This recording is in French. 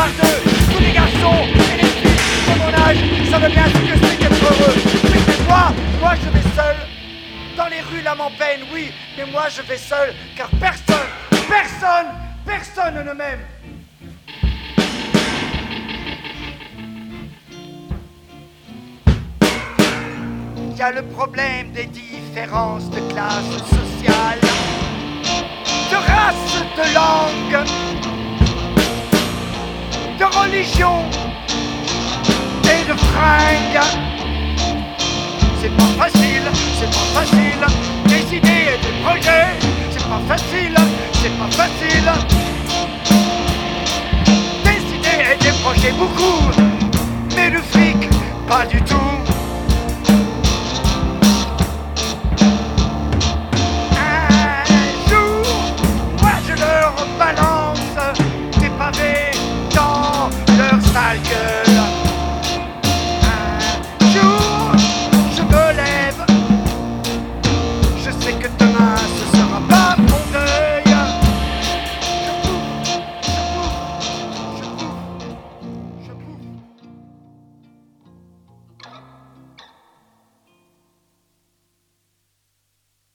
par deux. Tous les garçons et les filles de mon âge savent bien ce que c'est qu'être heureux. Mais moi je vais seul. Dans les rues l'âme en peine, oui, mais moi je vais seul, car personne ne m'aime. Il y a le problème des différences de classe sociale, de race, de langue, de religion et de fringues. C'est pas facile, des idées et des projets. C'est pas facile, des idées et des projets beaucoup, mais le fric, pas du tout.